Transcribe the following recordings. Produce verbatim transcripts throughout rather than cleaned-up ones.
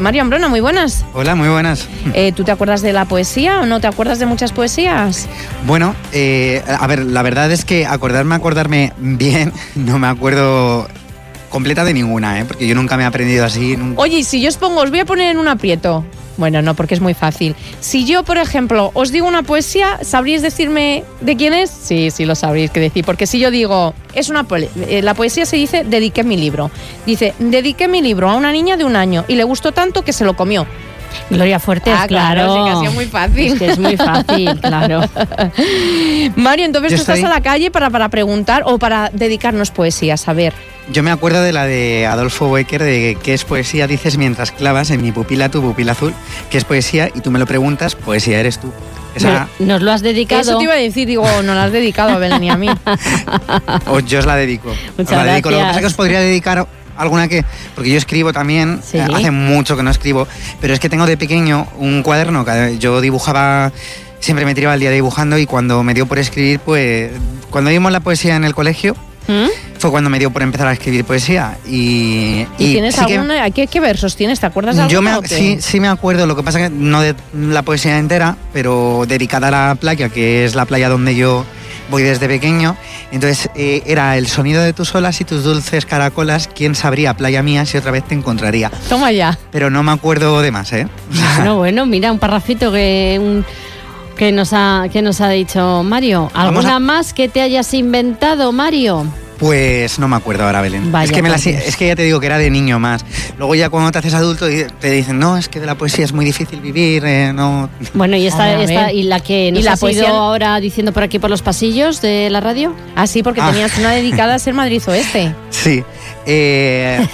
Mario Ambrona, muy buenas. Hola, muy buenas. Eh, ¿Tú te acuerdas de la poesía o no te acuerdas de muchas poesías? Bueno, eh, a ver, la verdad es que acordarme, acordarme bien, no me acuerdo completa de ninguna, ¿eh? Porque yo nunca me he aprendido así. Nunca. Oye, si yo os pongo, os voy a poner en un aprieto. Bueno, no, porque es muy fácil. Si yo, por ejemplo, os digo una poesía, ¿sabríais decirme de quién es? Sí, sí lo sabréis que decir. Porque si yo digo, es una po- eh, la poesía se dice, dediqué mi libro. Dice, dediqué mi libro a una niña de un año y le gustó tanto que se lo comió. Gloria Fuertes, ah, claro. claro, sí que ha sido muy fácil. Es que es muy fácil, claro. Mario, entonces Yo tú estoy... estás a la calle para, para preguntar o para dedicarnos poesías, a ver. Yo me acuerdo de la de Adolfo Becker, de qué es poesía, dices mientras clavas en mi pupila tu pupila azul, qué es poesía, y tú me lo preguntas, poesía eres tú. Esa... Nos lo has dedicado. Eso te iba a decir, digo, no la has dedicado a Belén y a mí. O yo os la dedico. Muchas os la dedico. Lo que gracias. pasa es que os podría dedicar alguna que... Porque yo escribo también, Sí. eh, hace mucho que no escribo, pero es que tengo de pequeño un cuaderno que yo dibujaba... Siempre me tiraba el día dibujando, y cuando me dio por escribir, pues... Cuando vimos la poesía en el colegio... ¿Mm? Fue cuando me dio por empezar a escribir poesía. Y, ¿Y, y tienes sí alguna? ¿Qué, ¿Qué versos tienes? ¿Te acuerdas de que yo alguno? me, o qué? sí, sí me acuerdo, lo que pasa que no de la poesía entera, pero dedicada a la playa, que es la playa donde yo voy desde pequeño. Entonces eh, era el sonido de tus olas y tus dulces caracolas, quién sabría, playa mía, si otra vez te encontraría. Toma ya. Pero no me acuerdo de más, ¿eh? Bueno, bueno, mira, un parrafito que... Un... Que nos, ha, que nos ha dicho Mario. ¿Alguna a... más que te hayas inventado, Mario? Pues no me acuerdo ahora, Belén. Vaya, es, que me la, pues. es que ya te digo que era de niño más. Luego ya cuando te haces adulto te dicen, no, es que de la poesía es muy difícil vivir, eh, no... Bueno, y esta, A ver, a esta ver. y la que nos ¿Y la has poesía? ido ahora diciendo por aquí por los pasillos de la radio. Ah, sí, porque Ah. tenías una dedicada a ser Madrid Oeste. Sí. Eh,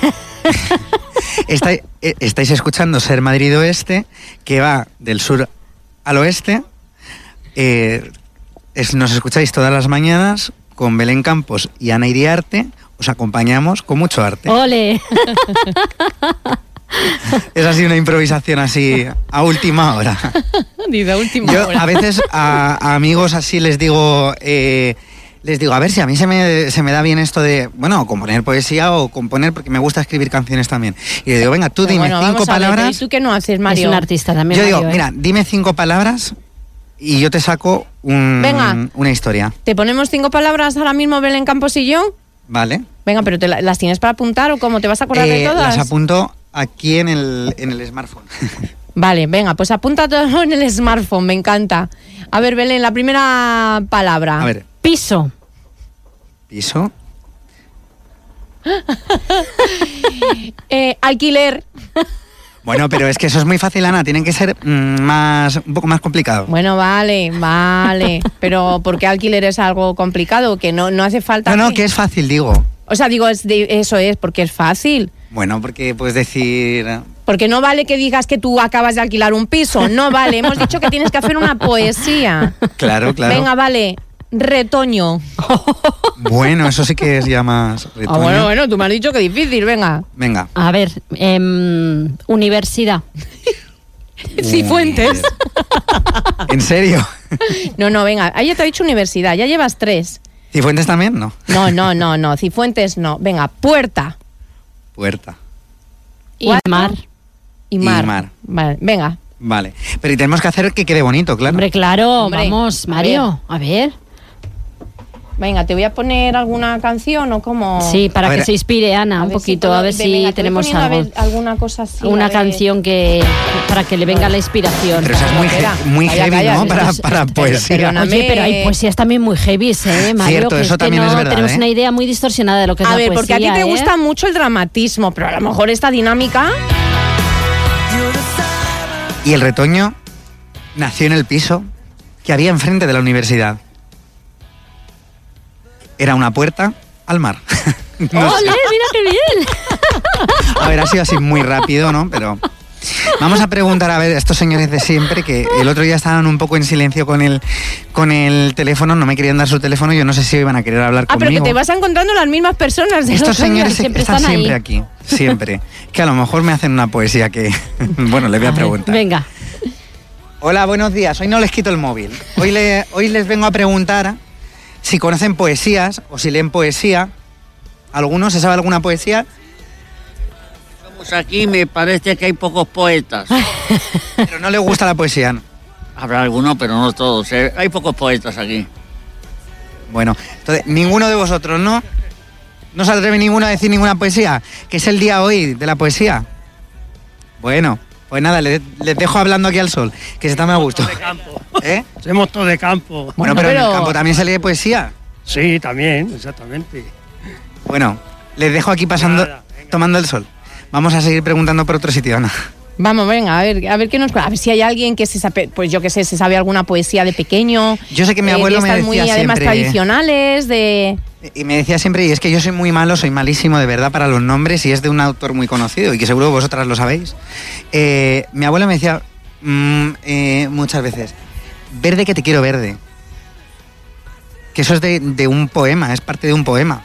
está- eh, estáis escuchando Ser Madrid Oeste, que va del sur al oeste. Eh, es, nos escucháis todas las mañanas con Belén Campos y Ana Iriarte. Os acompañamos con mucho arte. ¡Ole! Es así una improvisación así a última hora. Dice última Yo hora. a veces a, a amigos así les digo, eh, les digo, a ver si a mí se me, se me da bien esto de, bueno, componer poesía o componer, porque me gusta escribir canciones también. Y le digo, venga, tú Pero dime bueno, cinco vamos a ver, palabras. ¿y tú qué no haces, Mario? Es un artista también, Yo digo, Mario, ¿eh? mira, dime cinco palabras y yo te saco un, Venga. una historia. ¿Te ponemos cinco palabras ahora mismo, Belén Campos y yo? ¿Vale? Venga, pero te la- ¿las tienes para apuntar o cómo? ¿Te vas a acordar Eh, de todas? las apunto aquí en el, en el smartphone. Vale, venga, pues apunta todo en el smartphone, me encanta. A ver, Belén, la primera palabra. A ver, Piso. piso, Eh, alquiler. bueno, pero es que eso es muy fácil, Ana, tienen que ser mm, más, un poco más complicado. Bueno, vale, vale. Pero ¿por qué alquiler es algo complicado? Que no, no hace falta... No, no, que es fácil, digo. O sea, digo, es de- eso es, porque es fácil. Bueno, porque puedes decir... Porque no vale que digas que tú acabas de alquilar un piso. No vale, hemos dicho que tienes que hacer una poesía. Claro, claro. Venga, vale, retoño. Bueno, eso sí que es ya más Ah, retoño. bueno, bueno, tú me has dicho que difícil, venga. Venga. A ver, em, universidad. Cifuentes. ¿En serio? No, no, venga, ahí ya te ha dicho universidad, ya llevas tres. ¿Cifuentes también? No. No, no, no, no, Cifuentes no. Venga, puerta Puerta. Y ¿Cuatro? mar. y mar. Y mar. Vale, venga. Vale. Pero y tenemos que hacer que quede bonito, claro. Hombre, claro, Hombre, vamos, a Mario. A ver. Venga, ¿te voy a poner alguna canción o cómo? Sí, para A que ver, se inspire Ana A un ver si poquito, puedo- a ver ve- si venga, te voy tenemos poniendo a algo. ver alguna cosa así. a Una ver. canción que para que le venga la inspiración. Pero esa es muy, he- Espera, muy calla, heavy, calla, ¿no? es- Para, es- para pero- poesía. perdóname. Oye, pero hay poesías también muy heavy, ¿eh, Mario? Cierto, que eso es que también no es verdad, tenemos ¿eh? una idea muy distorsionada de lo que es A la ver, poesía. porque a ti te ¿eh? gusta mucho el dramatismo, pero a lo mejor esta dinámica... Y el retoño nació en el piso que había enfrente de la universidad. Era una puerta al mar. No sé. ¡Ole, mira qué bien! A ver, ha sido así muy rápido, ¿no? Pero vamos a preguntar a ver a estos señores de siempre, que el otro día estaban un poco en silencio con el, con el teléfono, no me querían dar su teléfono, yo no sé si iban a querer hablar Ah, pero conmigo. que te vas encontrando las mismas personas de Estos los otros días. señores siempre están, están ahí. siempre aquí, siempre. Que a lo mejor me hacen una poesía que... Bueno, le voy a ver, preguntar. Venga. Hola, buenos días. Hoy no les quito el móvil. Hoy, le, hoy les vengo a preguntar si conocen poesías o si leen poesía. ¿Algunos? ¿Se sabe alguna poesía? Pues aquí me parece que hay pocos poetas. Pero no le gusta la poesía, ¿no? Habrá algunos, pero no todos. ¿eh? Hay pocos poetas aquí. Bueno, entonces, ninguno de vosotros, ¿no? ¿No se atreve ninguno a decir ninguna poesía? Que es el día hoy de la poesía. Bueno, pues nada, les, les dejo hablando aquí al sol, que se está muy a gusto. De campo. ¿Eh? Somos todos de campo. Bueno, Bueno, pero, pero- en el campo también se lee poesía. Sí, también, exactamente. Bueno, les dejo aquí pasando, Nada, venga. tomando el sol. Vamos a seguir preguntando por otro sitio, Ana. Vamos, venga, a ver, a ver qué nos a ver si hay alguien que se sabe, pues yo qué sé, se sabe alguna poesía de pequeño. Yo sé que mi eh, abuelo de me estas decía muy además siempre- tradicionales de Y me decía siempre, y es que yo soy muy malo, soy malísimo de verdad para los nombres, y es de un autor muy conocido, y que seguro vosotras lo sabéis. Eh, mi abuelo me decía mm, eh, muchas veces, verde que te quiero verde. Que eso es de, de un poema, es parte de un poema.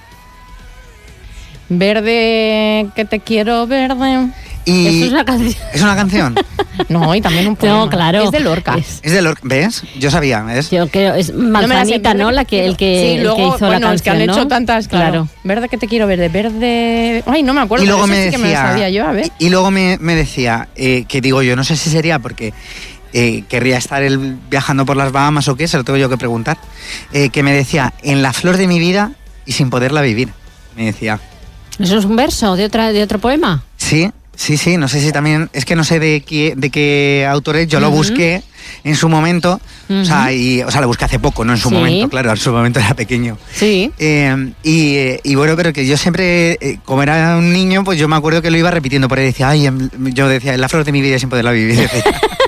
verde que te quiero verde. Y Eso es una canción. ¿Es una canción? No, y también un poema. No, claro. Es de Lorca. Es- Es de Lorca, ¿ves? Yo sabía, ¿ves? Yo creo, es No me la sé, Manzanita, verde ¿no? que La te que, el quiero- que, sí, el luego, que hizo bueno, la es que canción, han hecho ¿no? tantas, claro. Verde que te quiero verde, verde. Ay, no me acuerdo. Y luego pero me esa sí que me decía, lo sabía yo, a ver. y, y luego me, me decía, eh, que digo yo, no sé si sería porque eh, querría estar él viajando por las Bahamas o qué, se lo tengo yo que preguntar, eh, que me decía, en la flor de mi vida y sin poderla vivir, me decía. ¿Eso es un verso de otra de otro poema? Sí, sí, sí, no sé si también, es que no sé de qué, de qué autor es, yo lo Ujú. busqué en su momento, o, sea, Ujú. y, o sea, lo busqué hace poco, no en su Sí. momento, claro, en su momento era pequeño. Sí. Eh, y, eh, y bueno, pero que yo siempre, eh, como era un niño, pues yo me acuerdo que lo iba repitiendo por ahí, decía, ay, em- yo decía, en la flor de mi vida sin poderla vivir. decía.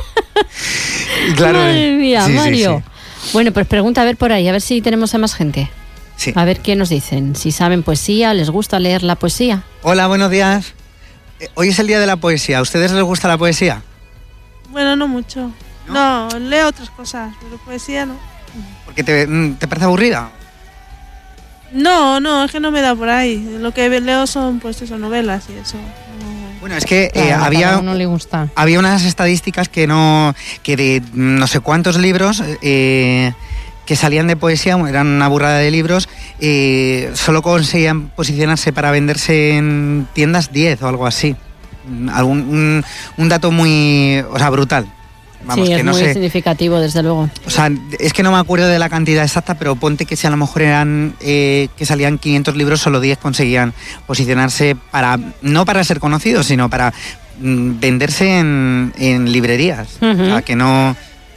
Y claro, Madre mía, sí, sí, Mario. sí. Bueno, pues pregunta a ver por ahí, a ver si tenemos a más gente. Sí. A ver qué nos dicen. Si saben poesía, les gusta leer la poesía. Hola, buenos días. Eh, Hoy es el día de la poesía. ¿A ustedes les gusta la poesía? Bueno, no mucho. No, leo otras cosas, pero poesía no. Porque te, mm, te parece aburrida. No, no, es que no me da por ahí. Lo que leo son, pues eso, novelas y eso. No. Bueno, es que eh, Claro, a había, cada uno le gusta. había unas estadísticas que no, que de no sé cuántos libros eh, que salían de poesía, eran una burrada de libros, eh, solo conseguían posicionarse para venderse en tiendas diez o algo así. Mm, Algún, un, un dato muy, o sea, brutal. Vamos, sí, que es no muy sé. significativo, desde luego. O sea, es que no me acuerdo de la cantidad exacta, pero ponte que si a lo mejor eran eh, que salían quinientos libros, solo diez conseguían posicionarse para, no para ser conocidos, sino para mm, venderse en, en librerías. Ujú. O sea, que no...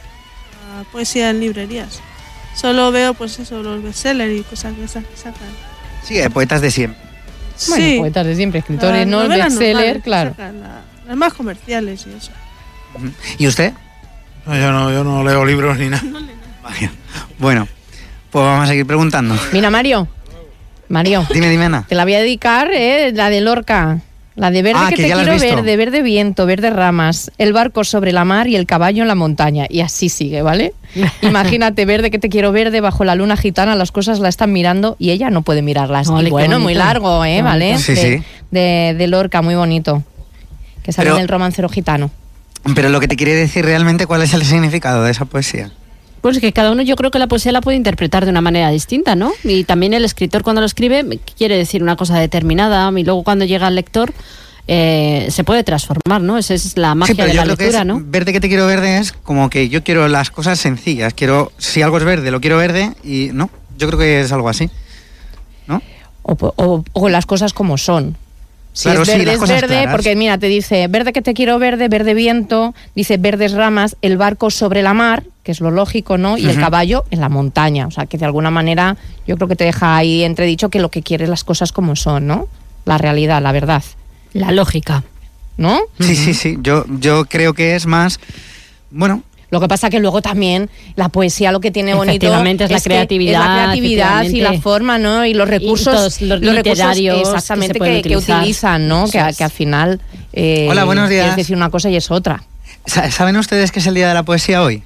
Ah, poesía en librerías. Solo veo, pues eso, los bestsellers y cosas que sa- sacan. Sí, eh, poetas de siempre. Bueno, sí. poetas de siempre, escritores, Las no novelas bestseller, normales que claro. sacan, la- las más comerciales y eso. Ujú. ¿Y usted? No, yo no, yo no leo libros ni nada. Vaya. Bueno, pues vamos a seguir preguntando. Mira, Mario. Mario, Dime, dime, Ana. te la voy a dedicar, ¿eh? La de Lorca. La de verde Ah, que, que te ya la has quiero visto. verde, verde viento, verde ramas, el barco sobre la mar y el caballo en la montaña. Y así sigue, ¿vale? Imagínate, verde que te quiero verde, bajo la luna gitana, las cosas la están mirando y ella no puede mirarlas. Ole, y qué bueno, muy bonito. largo, ¿eh? Qué ¿Vale? bonito. Sí, de, sí. De, de Lorca, muy bonito. Que sale Pero- en el romancero gitano. Pero lo que te quiere decir realmente, ¿cuál es el significado de esa poesía? Pues que cada uno, yo creo que la poesía la puede interpretar de una manera distinta, ¿no? Y también el escritor cuando lo escribe quiere decir una cosa determinada y luego cuando llega al lector eh, se puede transformar, ¿no? Esa es la magia Sí, pero de yo la creo que lectura, es, ¿no? verde que te quiero verde es como que yo quiero las cosas sencillas. Quiero, si algo es verde, lo quiero verde y no. Yo creo que es algo así. ¿No? O, o- o las cosas como son. Si Claro, es sí, verde, las es cosas verde, claras. porque mira, te dice verde que te quiero verde, verde viento, dice verdes ramas, el barco sobre la mar, que es lo lógico, ¿no? Y el Ujú. caballo en la montaña. O sea, que de alguna manera yo creo que te deja ahí entredicho que lo que quieres las cosas como son, ¿no? La realidad, la verdad, La lógica. ¿no? Sí, sí, sí. Yo, yo creo que es más. Bueno, Lo que pasa que luego también la poesía lo que tiene bonito Efectivamente, es la que creatividad, es la creatividad y la efectivamente. forma, ¿no? Y los recursos, todos los recursos literarios que exactamente se pueden que, que utilizar. utilizan, ¿no? Eso Que, es. que al final eh, Hola, buenos días. quieres decir una cosa y es otra. sa- ¿saben ustedes que es el día de la poesía hoy?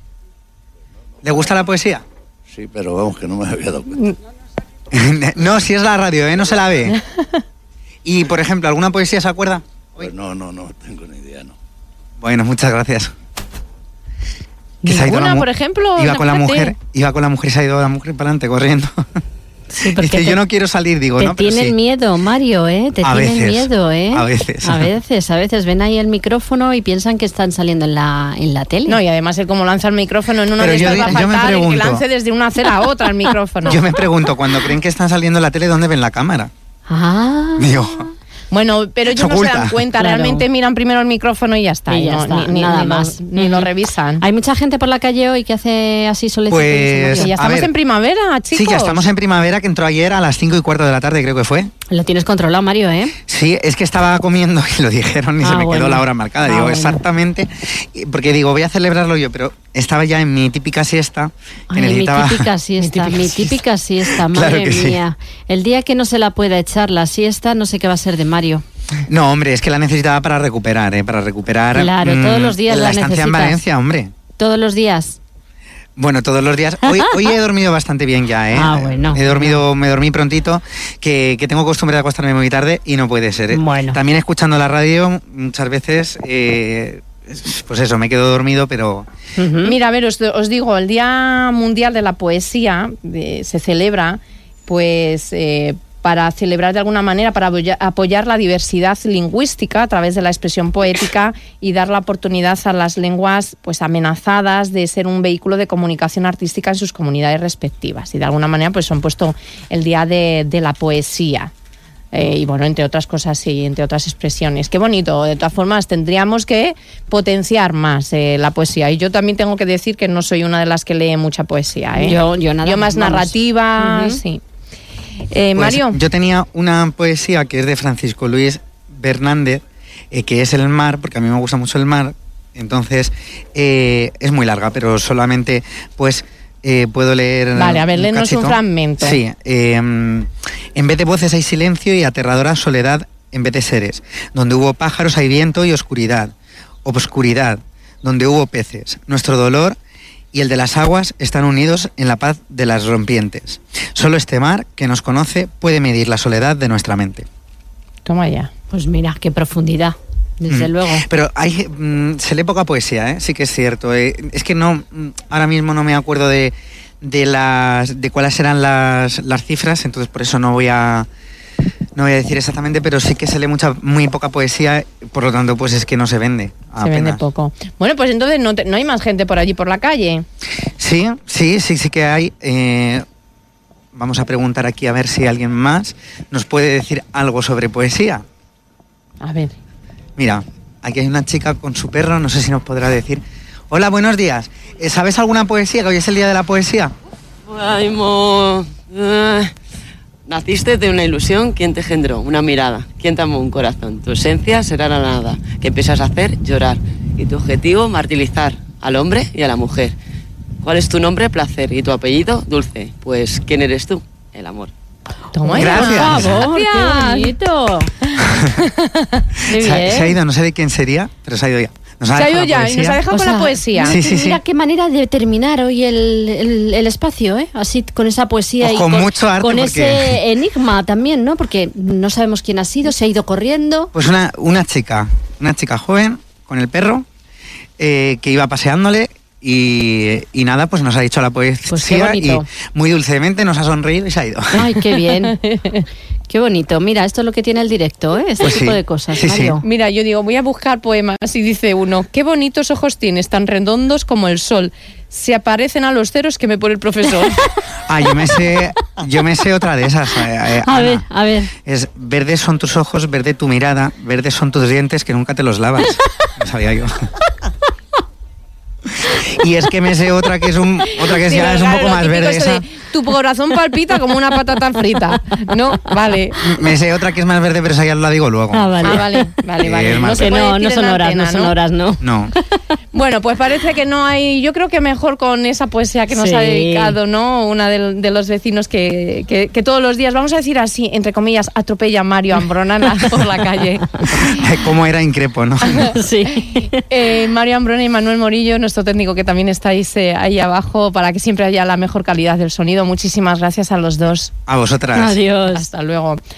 ¿Le gusta la poesía? Sí, pero vamos, que no me había dado cuenta. No, si es la radio, ¿eh? No se la ve. Y, por ejemplo, ¿alguna poesía se acuerda? Pues no, no, no tengo ni idea, no. Bueno, muchas gracias. Que se ha ido Ninguna, la mu- por ejemplo, Iba con la fíjate. mujer, iba con la mujer y se ha ido la mujer para adelante corriendo. Sí, porque Dice, te- yo no quiero salir, digo, Te no, pero tienen sí. miedo, Mario, ¿eh? Te A tienen veces, miedo, ¿eh? a veces. A veces, a veces ven ahí el micrófono y piensan que están saliendo en la, en la tele. No, y además el cómo lanza el micrófono en una Pero de yo estas va a di- yo me faltar el que pregunto- lance desde una acera a otra el micrófono. Yo me pregunto, cuando creen que están saliendo en la tele, ¿dónde ven la cámara? Ah. Digo, Bueno, pero ellos Se no se oculta. dan cuenta, Claro. realmente miran primero el micrófono y ya está. Y y ya no- está, ni, ni- nada ni más. Lo, ni lo Ujú. revisan. Hay mucha gente por la calle hoy que hace así solecito. y Pues- eso, Que Mario. ya a estamos ver. en primavera, chicos. sí, ya estamos en primavera, que entró ayer a las cinco y cuarto de la tarde, creo que fue. Lo tienes controlado, Mario, ¿eh? Sí, es que estaba comiendo y lo dijeron y Ah, se me bueno. quedó la hora marcada. Ah, digo, bueno. exactamente, y- porque digo, voy a celebrarlo yo, pero estaba ya en mi típica siesta que Ay, necesitaba... mi típica siesta, mi típica siesta, Claro madre que sí. mía. El día que no se la pueda echar la siesta, no sé qué va a ser de Mario. No, hombre, es que la necesitaba para recuperar, ¿eh? Para recuperar... Claro, todos los días la la estancia en necesitas. Valencia, hombre. Todos los días. Bueno, todos los días. Hoy, hoy he dormido bastante bien ya, ¿eh? Ah, bueno. He dormido, me dormí prontito, que, que tengo costumbre de acostarme muy tarde y no puede ser, ¿eh? Bueno. También escuchando la radio, muchas veces, eh, pues eso, me quedo dormido, pero... Ujú. Mira, a ver, os, os digo, el Día Mundial de la Poesía eh, se celebra, pues, eh, para celebrar de alguna manera, para apoya- apoyar la diversidad lingüística a través de la expresión poética y dar la oportunidad a las lenguas, pues, amenazadas de ser un vehículo de comunicación artística en sus comunidades respectivas. Y de alguna manera, pues, han puesto el Día de, de la Poesía. Eh, y bueno, entre otras cosas y entre otras expresiones. Qué bonito. De todas formas, tendríamos que potenciar más eh, la poesía. Y yo también tengo que decir que no soy una de las que lee mucha poesía. ¿eh? Yo- yo nada, Yo más vamos. narrativa, Ujú. sí. Eh, Pues, Mario. yo tenía una poesía que es de Francisco Luis Bernández, eh, que es El mar, porque a mí me gusta mucho el mar. Entonces, eh, es muy larga, pero solamente, pues... Eh, puedo leer. Vale, a ver, léenos un cachito. fragmento. Sí. eh, en vez de voces hay silencio y aterradora soledad en vez de seres. Donde hubo pájaros hay viento y oscuridad. Obscuridad. Donde hubo peces. Nuestro dolor y el de las aguas están unidos en la paz de las rompientes. Solo este mar, que nos conoce, puede medir la soledad de nuestra mente. Toma ya. Pues mira, qué profundidad, desde Mm. luego. Pero hay, mm, se lee poca poesía, ¿eh? Sí que es cierto. eh. Es que no, mm, ahora mismo no me acuerdo de, de las, de cuáles eran las, las cifras, entonces por eso no voy a, no voy a decir exactamente, pero sí que se lee mucha, muy poca poesía, por lo tanto, pues es que no se vende. Se vende apenas. poco. Bueno, pues entonces no, te- no hay más gente por allí por la calle. Sí, sí, sí, sí que hay. eh, vamos a preguntar aquí a ver si alguien más nos puede decir algo sobre poesía. A ver. Mira, aquí hay una chica con su perro, no sé si nos podrá decir. Hola, buenos días. Eh, ¿Sabes alguna poesía? Que hoy es el día de la poesía. Ay, mo... eh, Naciste de una ilusión, ¿quién te engendró? Una mirada, ¿quién te amó? Un corazón. Tu esencia será la nada, que empiezas a hacer llorar. Y tu objetivo, martirizar al hombre y a la mujer. ¿Cuál es tu nombre? Placer. ¿Y tu apellido? Dulce. Pues, ¿quién eres tú? El amor. Toma ya. Gracias. Por favor, qué Gracias. bonito. Qué Se ha, bien. se ha ido, no sé de quién sería, pero se ha ido ya. Nos ha Se ha dejado ido la ya y poesía. nos ha dejado O con sea, la poesía. Sí, sí, sí. Mira qué manera de terminar hoy el, el- el espacio, ¿eh? Así con esa poesía y Con con, mucho arte, con porque- ese enigma también, ¿no? Porque no sabemos quién ha sido, se ha ido corriendo. Pues una, una chica, una chica joven con el perro, eh, que iba paseándole y, y nada, pues nos ha dicho la poesía Pues qué y bonito. muy dulcemente nos ha sonreído y se ha ido. Ay, qué bien. Qué bonito. Mira, esto es lo que tiene el directo, ¿eh? Este Pues tipo sí. de cosas, Sí, sí. Mario. Mira, yo digo, voy a buscar poemas y dice uno, qué bonitos ojos tienes, tan redondos como el sol. Se aparecen a los ceros que me pone el profesor. Ah, yo me sé, yo me sé otra de esas. eh, eh, A Ana. ver, a ver. Es verdes son tus ojos, verde tu mirada, verdes son tus dientes que nunca te los lavas. No sabía yo. Y es que me sé otra que es un otra que es Sí, ya es un claro, poco lo más típico verde esto esa. de, tu corazón palpita como una patata frita. No, vale. Me sé otra que es más verde, pero esa ya la digo luego. Ah, vale. Ah, vale, vale, Eh, vale. es más se Que puede no, decir no en son horas, antena, no son horas, no. No. Bueno, pues parece que no hay. Yo creo que mejor con esa poesía que nos Sí. ha dedicado, ¿no? Una de, de los vecinos que, que, que todos los días, vamos a decir así, entre comillas, atropella a Mario Ambrona en la- por la calle. Cómo era increpo, ¿no? Sí. Eh, Mario Ambrona y Manuel Morillo, nuestro técnico, que también estáis eh, ahí abajo para que siempre haya la mejor calidad del sonido. Muchísimas gracias a los dos. A vosotras. Adiós. Hasta luego.